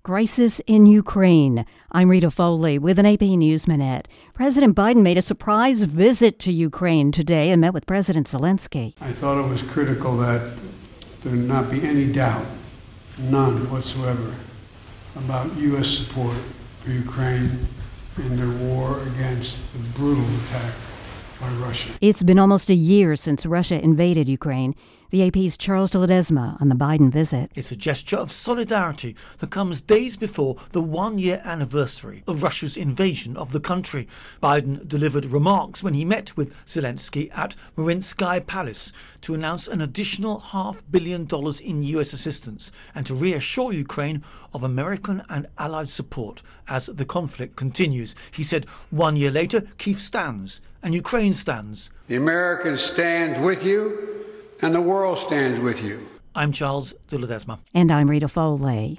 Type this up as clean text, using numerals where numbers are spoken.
Crisis in Ukraine. I'm Rita Foley with an AP News Minute. President Biden made a surprise visit to Ukraine today and met with President Zelensky. I thought it was critical that there not be any doubt, none whatsoever, about U.S. support for Ukraine in their war against the brutal attack by Russia. It's been almost a year since Russia invaded Ukraine. The AP's Charles de Ledesma on the Biden visit. It's a gesture of solidarity that comes days before the one-year anniversary of Russia's invasion of the country. Biden delivered remarks when he met with Zelensky at Mariinsky Palace to announce an additional $500 million in U.S. assistance and to reassure Ukraine of American and Allied support as the conflict continues. He said 1 year later, Kyiv stands and Ukraine stands. The Americans stand with you and the world stands with you. I'm Charles de Ledesma. And I'm Rita Foley.